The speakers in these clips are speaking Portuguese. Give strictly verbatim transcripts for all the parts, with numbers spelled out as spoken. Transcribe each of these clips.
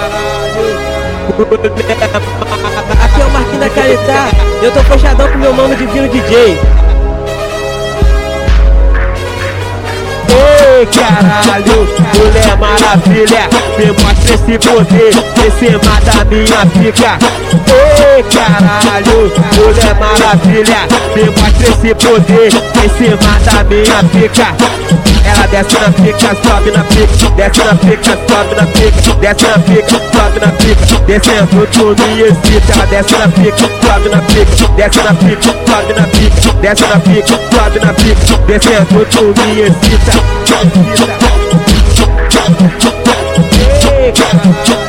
Aqui é o Marquinhos da Caretá. Eu tô fechadão com meu mano Divino D J. Ei, caralho, Mulher Maravilha, me mostra esse poder em cima da minha pica. Ei, caralho, Mulher Maravilha, me mostra esse poder em cima da minha pica. Ela desce na pica, sobe na pica, desce na pica, sobe na pica, desce na pica, sobe na pica, descendo tu me excita. Ela desce na pica, sobe na pica, desce na pica, sobe na pica, desce na pica, sobe na pica, descendo tu me excita. Ei, caralho.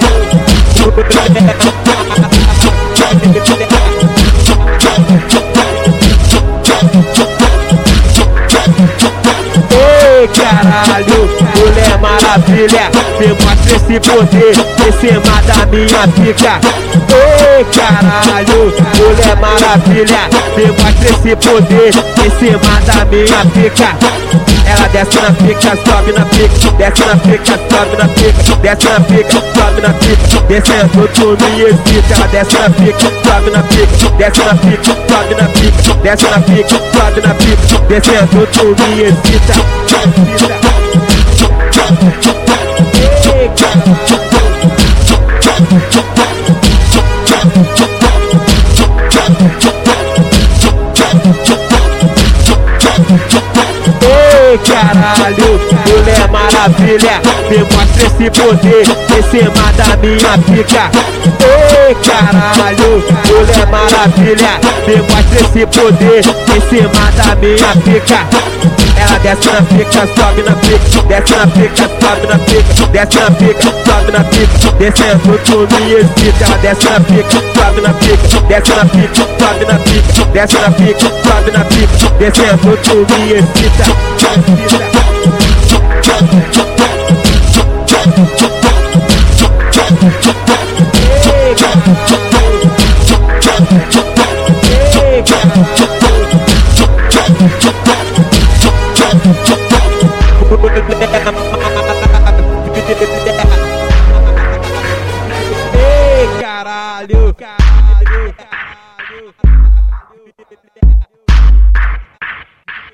Ei, caralho, Mulher Maravilha, me mostra esse poder em cima da minha pica. Ei, caralho, Mulher Maravilha, me mostra esse poder em cima da minha pica. Ela desce na pica, sobe na pica, desce na pica, sobe na pica, desce na pica, sobe na pica, descendo tu me excita. Ela desce na pica, sobe na pica, desce na pica, sobe na pica, desce na pica, sobe na pica, descendo tu me excita. Ei, caralho. Ei, caralho, Mulher Maravilha, me mostra esse poder em cima da minha pica. Ei, caralho, Mulher Maravilha, me mostra esse poder em cima da minha pica. Ela desce na pica, sobe na pica, desce na pica, sobe na pica, desce na pica, sobe na pica, descendo tu me excita. Ela desce na pica, sobe na pica, desce na pica, sobe na pica, desce na pica, sobe na pica, descendo tu me excita. Ei, caralho. Ei, caralho. Ei, caralho, caralho, caralho.